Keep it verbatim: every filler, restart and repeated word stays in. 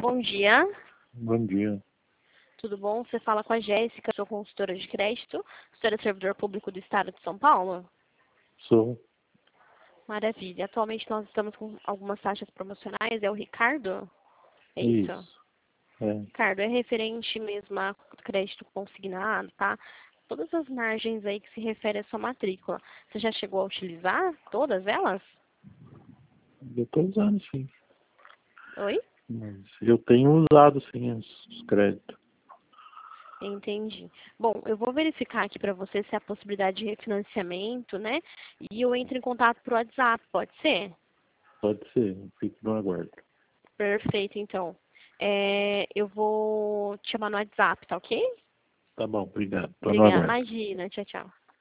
Bom dia, Bom dia. tudo bom? Você fala com a Jéssica, sou consultora de crédito, senhora é servidor público do Estado de São Paulo? Sou. Maravilha. Atualmente nós estamos com algumas taxas promocionais, é o Ricardo? É isso? Isso. É. Ricardo, é referente mesmo a crédito consignado, tá? Todas as margens aí que se refere à sua matrícula. Você já chegou a utilizar todas elas? Eu estou usando, sim. Oi? Mas eu tenho usado, sim, os os créditos. Entendi. Bom, eu vou verificar aqui para você se há possibilidade de refinanciamento, né? E eu entro em contato por WhatsApp, pode ser? Pode ser, eu fico no aguardo. Perfeito, então. É, eu vou te chamar no WhatsApp, tá ok? Tá bom, obrigado. Estou no Obrigada. aguardo. Imagina. Tchau, tchau.